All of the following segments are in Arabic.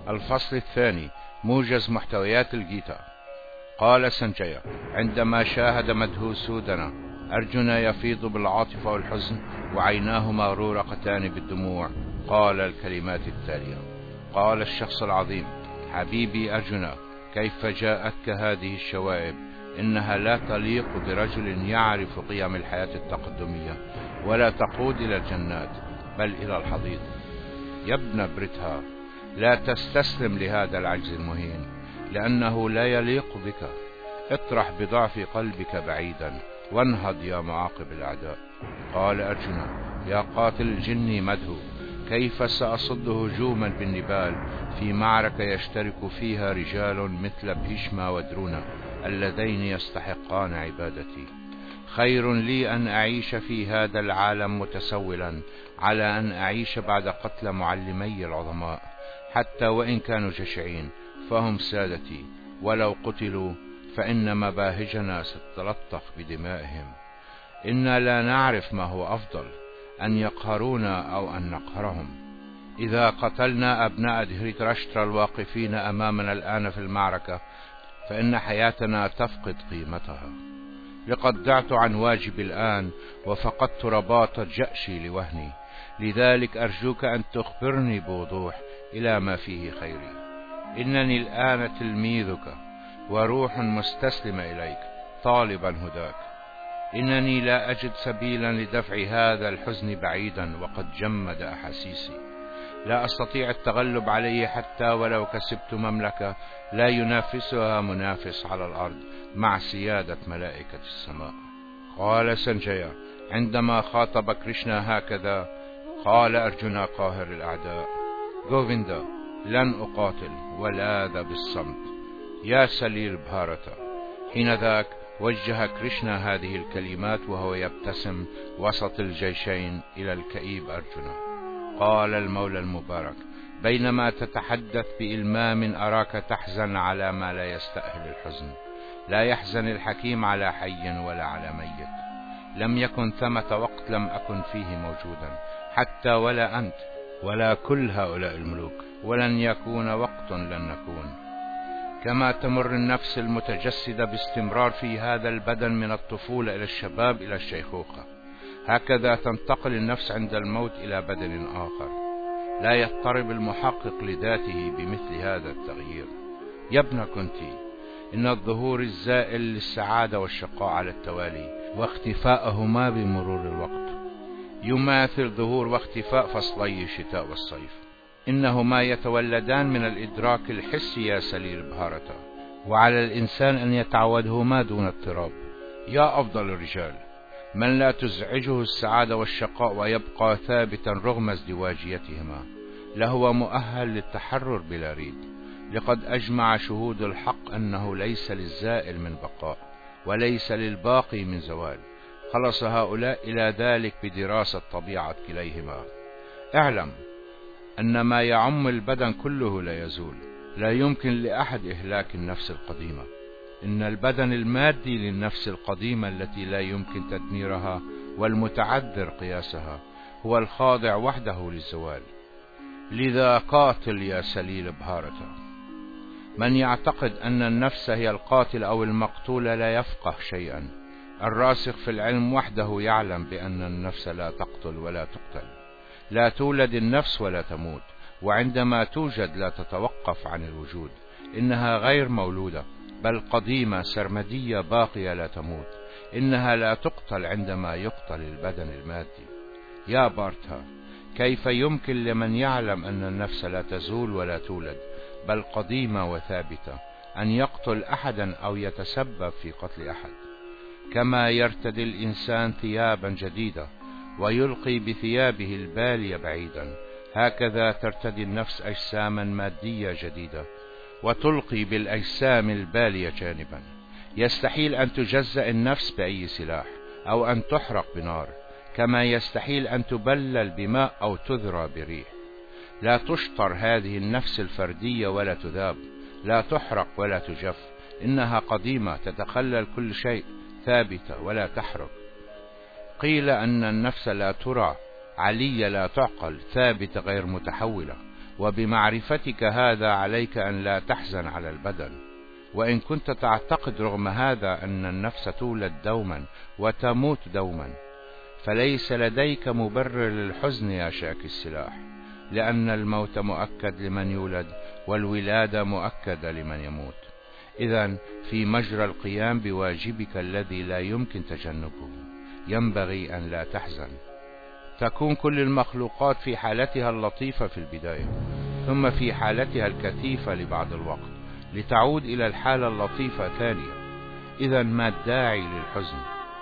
الفصل الثاني، موجز محتويات الجيتا. قال سنجيا عندما شاهد مدهوسودنا أرجونا يفيض بالعاطفة والحزن وعيناه مغرورقتان بالدموع، قال الكلمات التالية: قال الشخص العظيم: حبيبي أرجونا، كيف جاءتك هذه الشوائب؟ إنها لا تليق برجل يعرف قيم الحياة التقدمية، ولا تقود إلى الجنات بل إلى الحضيض. يا ابن بريتها، لا تستسلم لهذا العجز المهين، لأنه لا يليق بك. اطرح بضعف قلبك بعيدا وانهض يا معاقب الأعداء. قال أرجونا: يا قاتل الجن مدهو، كيف سأصد هجوما بالنبال في معركة يشترك فيها رجال مثل بهشمة ودرونا اللذين يستحقان عبادتي؟ خير لي أن أعيش في هذا العالم متسولا على أن أعيش بعد قتل معلمي العظماء، حتى وإن كانوا جشعين فهم سادتي، ولو قتلوا فإن مباهجنا ستتلطخ بدمائهم. إنا لا نعرف ما هو أفضل، أن يقهرونا أو أن نقهرهم. إذا قتلنا أبناء دهريتراشترا الواقفين أمامنا الآن في المعركة فإن حياتنا تفقد قيمتها. لقد ضعت عن واجبي الآن وفقدت رباط جأشي لوهني، لذلك أرجوك أن تخبرني بوضوح إلى ما فيه خيري. إنني الآن تلميذك وروح مستسلمة إليك طالبا هداك. إنني لا أجد سبيلا لدفع هذا الحزن بعيدا وقد جمد أحاسيسي. لا أستطيع التغلب عليه حتى ولو كسبت مملكة لا ينافسها منافس على الأرض مع سيادة ملائكة السماء. قال سنجيا عندما خاطب كريشنا هكذا: قال أرجونا قاهر الأعداء: جوفيندا، لن أقاتل ولاذ بالصمت يا سليل بهارتا. حينذاك وجه كريشنا هذه الكلمات وهو يبتسم وسط الجيشين إلى الكئيب أرجونا. قال المولى المبارك: بينما تتحدث بإلمام أراك تحزن على ما لا يستأهل الحزن. لا يحزن الحكيم على حي ولا على ميت. لم يكن ثمة وقت لم أكن فيه موجودا، حتى ولا أنت ولا كل هؤلاء الملوك، ولن يكون وقت لن نكون. كما تمر النفس المتجسدة باستمرار في هذا البدن من الطفولة إلى الشباب إلى الشيخوخة، هكذا تنتقل النفس عند الموت إلى بدن آخر. لا يضطرب المحقق لذاته بمثل هذا التغيير. يا ابن كنتي، إن الظهور الزائل للسعادة والشقاء على التوالي واختفاءهما بمرور الوقت يماثل ظهور واختفاء فصلي الشتاء والصيف. إنهما يتولدان من الإدراك الحسي يا سليل بهارتا، وعلى الإنسان أن يتعودهما دون اضطراب. يا أفضل الرجال، من لا تزعجه السعادة والشقاء ويبقى ثابتا رغم ازدواجيتهما، لهو مؤهل للتحرر بلا ريب. لقد أجمع شهود الحق أنه ليس للزائل من بقاء وليس للباقي من زوال. خلص هؤلاء إلى ذلك بدراسة طبيعة كليهما. اعلم أن ما يعم البدن كله لا يزول. لا يمكن لأحد إهلاك النفس القديمة. إن البدن المادي للنفس القديمة التي لا يمكن تدميرها والمتعذر قياسها هو الخاضع وحده للزوال. لذا قاتل يا سليل بهارتا. من يعتقد أن النفس هي القاتل أو المقتول لا يفقه شيئا. الراسخ في العلم وحده يعلم بأن النفس لا تقتل ولا تقتل. لا تولد النفس ولا تموت، وعندما توجد لا تتوقف عن الوجود. إنها غير مولودة بل قديمة سرمدية باقية لا تموت. إنها لا تقتل عندما يقتل البدن المادي. يا بارتا، كيف يمكن لمن يعلم أن النفس لا تزول ولا تولد بل قديمة وثابتة أن يقتل أحدا أو يتسبب في قتل أحد؟ كما يرتدي الإنسان ثيابا جديدة ويلقي بثيابه البالية بعيدا، هكذا ترتدي النفس أجساما مادية جديدة وتلقي بالأجسام البالية جانبا. يستحيل أن تجزأ النفس بأي سلاح أو أن تحرق بنار، كما يستحيل أن تبلل بماء أو تذرى بريح. لا تشطر هذه النفس الفردية ولا تذاب، لا تحرق ولا تجف. إنها قديمة تتخلل كل شيء، ثابتة ولا تحرق. قيل أن النفس لا ترى، علية لا تعقل، ثابتة غير متحولة. وبمعرفتك هذا عليك أن لا تحزن على البدن. وإن كنت تعتقد رغم هذا أن النفس تولد دوما وتموت دوما، فليس لديك مبرر للحزن يا شاكي السلاح، لأن الموت مؤكد لمن يولد، والولادة مؤكدة لمن يموت. إذن في مجرى القيام بواجبك الذي لا يمكن تجنبه ينبغي أن لا تحزن. تكون كل المخلوقات في حالتها اللطيفة في البداية، ثم في حالتها الكثيفة لبعض الوقت، لتعود إلى الحالة اللطيفة ثانية. إذن ما الداعي للحزن؟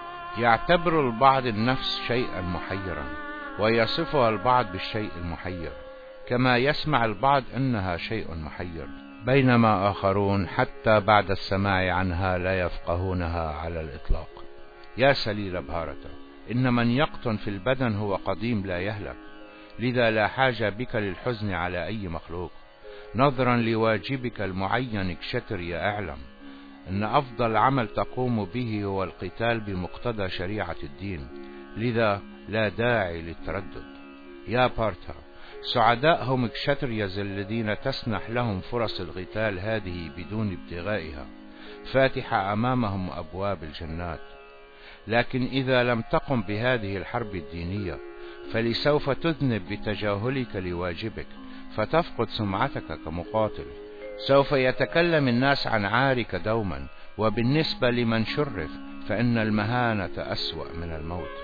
يعتبر البعض النفس شيئا محيرا، ويصفها البعض بالشيء المحير، كما يسمع البعض أنها شيء محير، بينما آخرون حتى بعد السماع عنها لا يفقهونها على الإطلاق. يا سليل بهارة، إن من يقطن في البدن هو قديم لا يهلك، لذا لا حاجة بك للحزن على أي مخلوق. نظرا لواجبك المعين اكشتر يا أعلم أن أفضل عمل تقوم به هو القتال بمقتضى شريعة الدين، لذا لا داعي للتردد. يا بارتا، سعداء هم اكشتريز الذين تسنح لهم فرص القتال هذه بدون ابتغائها، فاتحة أمامهم أبواب الجنات. لكن إذا لم تقم بهذه الحرب الدينية فلسوف تذنب بتجاهلك لواجبك، فتفقد سمعتك كمقاتل. سوف يتكلم الناس عن عارك دوما، وبالنسبة لمن شرف فإن المهانة أسوأ من الموت.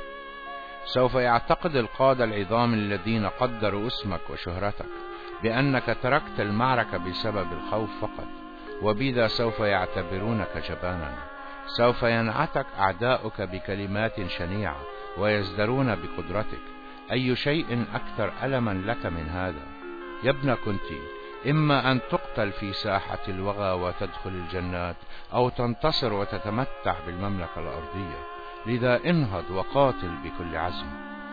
سوف يعتقد القادة العظام الذين قدروا اسمك وشهرتك بأنك تركت المعركة بسبب الخوف فقط، وبذا سوف يعتبرونك جبانا. سوف ينعتك أعداؤك بكلمات شنيعة ويزدرون بقدرتك. أي شيء أكثر ألما لك من هذا؟ يا ابن كنتي، إما أن تقتل في ساحة الوغى وتدخل الجنات، أو تنتصر وتتمتع بالمملكة الأرضية. لذا انهض وقاتل بكل عزم.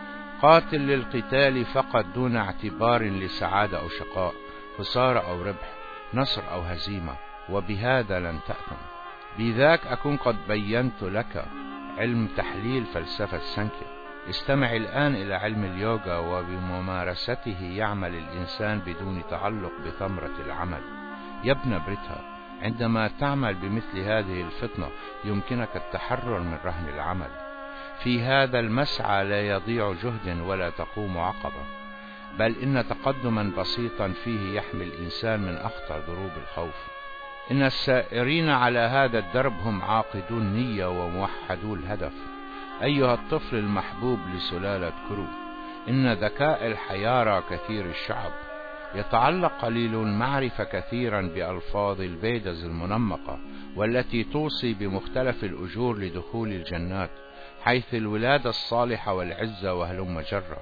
قاتل للقتال فقط دون اعتبار لسعادة أو شقاء، خسارة أو ربح، نصر أو هزيمة، وبهذا لن تأثم. بذاك أكون قد بينت لك علم تحليل فلسفة سانكيا. استمع الآن إلى علم اليوغا، وبممارسته يعمل الإنسان بدون تعلق بثمرة العمل. يا ابن بريتها، عندما تعمل بمثل هذه الفطنة يمكنك التحرر من رهن العمل. في هذا المسعى لا يضيع جهد ولا تقوم عقبة، بل إن تقدما بسيطا فيه يحمي الإنسان من أخطر ضروب الخوف. إن السائرين على هذا الدرب هم عاقدو النية وموحدو الهدف. أيها الطفل المحبوب لسلالة كرو، إن ذكاء الحيارى كثير الشعب يتعلق قليل المعرفة كثيرا بألفاظ الفيدز المنمقة، والتي توصي بمختلف الأجور لدخول الجنات، حيث الولادة الصالحة والعزة وهلم جرة.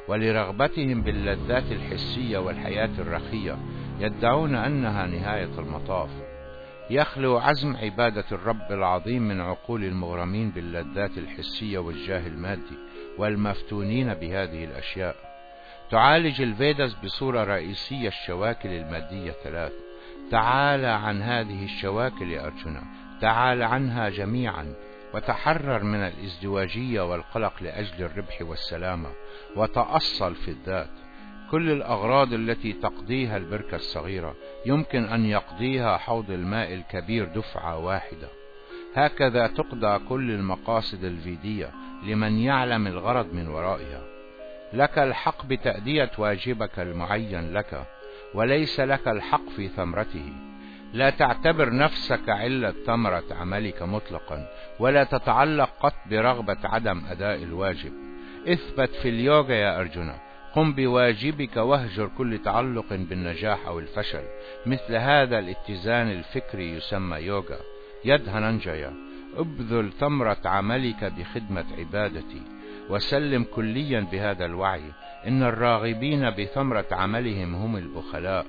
ولرغبتهم باللذات الحسية والحياة الرخية يدعون أنها نهاية المطاف. يخلو عزم عبادة الرب العظيم من عقول المغرمين باللذات الحسية والجاه المادي والمفتونين بهذه الأشياء. تعالج الفيدز بصورة رئيسية الشواكل المادية 3. تعال عن هذه الشواكل يا أرجونا، تعال عنها جميعا، وتحرر من الازدواجية والقلق لأجل الربح والسلامة، وتأصل في الذات. كل الأغراض التي تقضيها البركة الصغيرة يمكن أن يقضيها حوض الماء الكبير دفعة واحدة. هكذا تقضى كل المقاصد الفيدية لمن يعلم الغرض من ورائها. لك الحق بتأدية واجبك المعين لك، وليس لك الحق في ثمرته. لا تعتبر نفسك علة ثمرة عملك مطلقا، ولا تتعلق قط برغبة عدم أداء الواجب. اثبت في اليوغا يا أرجونا، قم بواجبك واهجر كل تعلق بالنجاح أو الفشل. مثل هذا الاتزان الفكري يسمى يوغا. يد هننجايا، ابذل ثمرة عملك بخدمة عبادتي، وسلم كليا بهذا الوعي. إن الراغبين بثمرة عملهم هم البخلاء.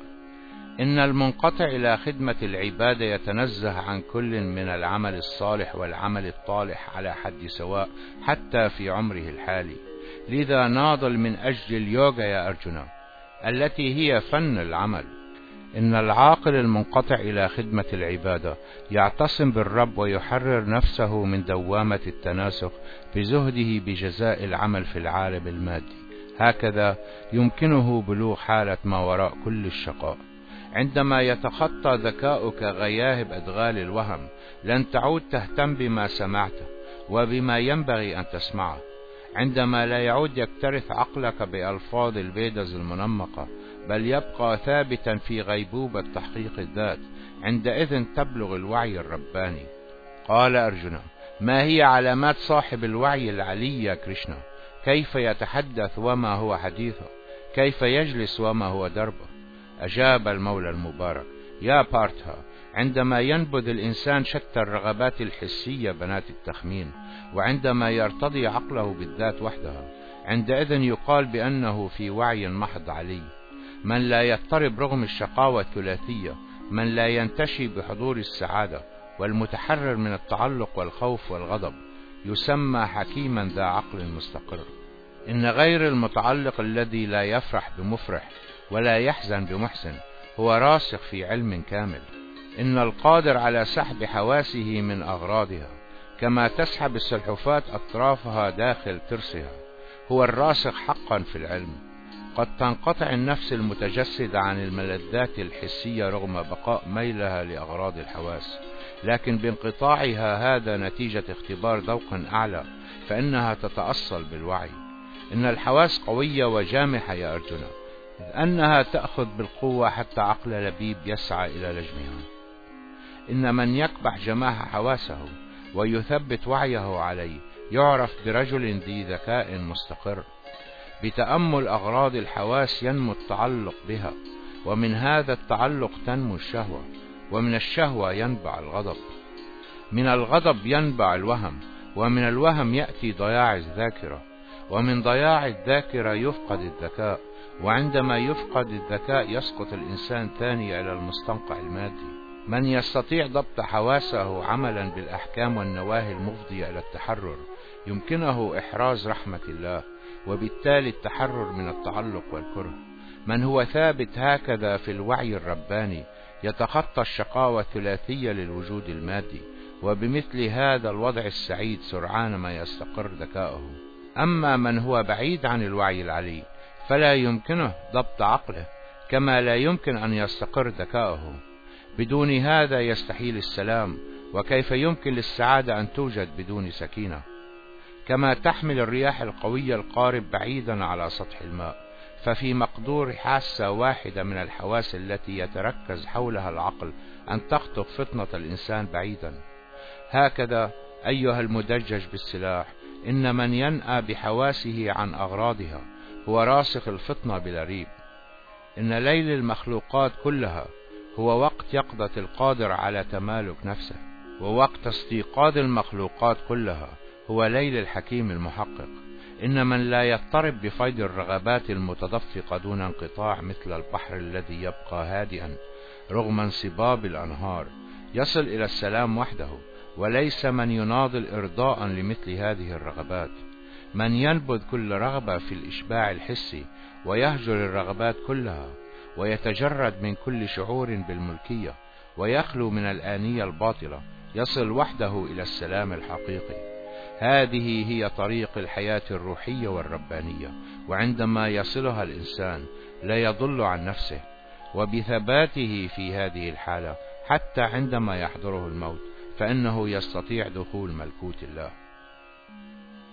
إن المنقطع إلى خدمة العبادة يتنزه عن كل من العمل الصالح والعمل الطالح على حد سواء حتى في عمره الحالي. لذا ناضل من أجل اليوغا يا أرجونا، التي هي فن العمل. إن العاقل المنقطع إلى خدمة العبادة يعتصم بالرب ويحرر نفسه من دوامة التناسخ بزهده بجزاء العمل في العالم المادي. هكذا يمكنه بلوغ حالة ما وراء كل الشقاء. عندما يتخطى ذكاؤك غياهب أدغال الوهم لن تعود تهتم بما سمعته وبما ينبغي أن تسمعه. عندما لا يعود يكترث عقلك بألفاظ البيدز المنمقة، بل يبقى ثابتا في غيبوبة تحقيق الذات، عندئذ تبلغ الوعي الرباني. قال أرجونا: ما هي علامات صاحب الوعي العلي يا كريشنا؟ كيف يتحدث وما هو حديثه؟ كيف يجلس وما هو دربه؟ أجاب المولى المبارك: يا بارتها، عندما ينبذ الإنسان شتى الرغبات الحسية بنات التخمين، وعندما يرتضي عقله بالذات وحدها، عندئذ يقال بأنه في وعي محض علي. من لا يضطرب رغم الشقاوة الثلاثية، من لا ينتشي بحضور السعادة، والمتحرر من التعلق والخوف والغضب، يسمى حكيما ذا عقل مستقر. إن غير المتعلق الذي لا يفرح بمفرح ولا يحزن بمحسن هو راسخ في علم كامل. إن القادر على سحب حواسه من أغراضها كما تسحب السلحفاة أطرافها داخل ترسها هو الراسخ حقا في العلم. قد تنقطع النفس المتجسدة عن الملذات الحسية رغم بقاء ميلها لأغراض الحواس، لكن بانقطاعها هذا نتيجة اختبار ذوق أعلى، فإنها تتأصل بالوعي. إن الحواس قوية وجامحة يا أرجونا، إذ أنها تأخذ بالقوة حتى عقل لبيب يسعى إلى لجمها. إن من يكبح جماح حواسه ويثبت وعيه عليه يعرف برجل ذي ذكاء مستقر. بتأمل أغراض الحواس ينمو التعلق بها، ومن هذا التعلق تنمو الشهوة، ومن الشهوة ينبع الغضب، من الغضب ينبع الوهم، ومن الوهم يأتي ضياع الذاكرة، ومن ضياع الذاكرة يفقد الذكاء، وعندما يفقد الذكاء يسقط الإنسان ثاني إلى المستنقع المادي. من يستطيع ضبط حواسه عملا بالأحكام والنواهي المفضية إلى التحرر يمكنه إحراز رحمة الله، وبالتالي التحرر من التعلق والكره. من هو ثابت هكذا في الوعي الرباني يتخطى الشقاوة الثلاثية للوجود المادي، وبمثل هذا الوضع السعيد سرعان ما يستقر ذكاؤه. أما من هو بعيد عن الوعي العلي فلا يمكنه ضبط عقله، كما لا يمكن أن يستقر ذكاؤه. بدون هذا يستحيل السلام، وكيف يمكن للسعادة أن توجد بدون سكينة؟ كما تحمل الرياح القوية القارب بعيدا على سطح الماء، ففي مقدور حاسة واحدة من الحواس التي يتركز حولها العقل أن تخطف فطنة الإنسان بعيدا. هكذا أيها المدجج بالسلاح، إن من ينأى بحواسه عن أغراضها هو راسخ الفطنة بلا ريب. إن ليل المخلوقات كلها هو وقت يقظة القادر على تمالك نفسه، ووقت استيقاظ المخلوقات كلها هو ليل الحكيم المحقق. إن من لا يضطرب بفيض الرغبات المتدفقة دون انقطاع مثل البحر الذي يبقى هادئا رغم انصباب الأنهار يصل إلى السلام وحده، وليس من يناضل إرضاء لمثل هذه الرغبات. من ينبذ كل رغبة في الإشباع الحسي ويهجر الرغبات كلها، ويتجرد من كل شعور بالملكية، ويخلو من الآنية الباطلة، يصل وحده إلى السلام الحقيقي. هذه هي طريق الحياة الروحية والربانية، وعندما يصلها الإنسان لا يضل عن نفسه، وبثباته في هذه الحالة حتى عندما يحضره الموت فإنه يستطيع دخول ملكوت الله.